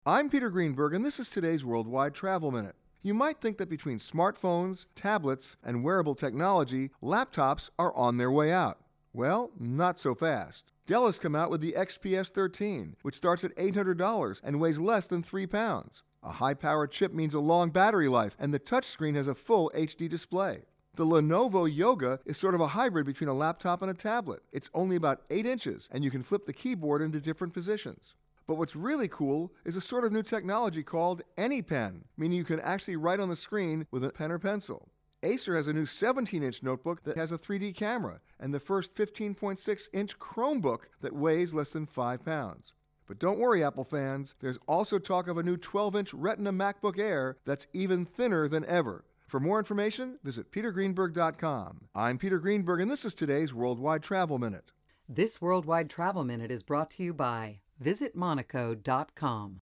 I'm Peter Greenberg, and this is today's Worldwide Travel Minute. You might think that between smartphones, tablets, and wearable technology, laptops are on their way out. Well, not so fast. Dell has come out with the XPS 13, which starts at $800 and weighs less than 3 pounds. A high-powered chip means a long battery life, and the touchscreen has a full HD display. The Lenovo Yoga is sort of a hybrid between a laptop and a tablet. It's only about 8 inches, and you can flip the keyboard into different positions. But what's really cool is a sort of new technology called AnyPen, meaning you can actually write on the screen with a pen or pencil. Acer has a new 17-inch notebook that has a 3D camera, and the first 15.6-inch Chromebook that weighs less than 5 pounds. But don't worry, Apple fans, there's also talk of a new 12-inch Retina MacBook Air that's even thinner than ever. For more information, visit petergreenberg.com. I'm Peter Greenberg, and this is today's Worldwide Travel Minute. This Worldwide Travel Minute is brought to you by visitmonaco.com.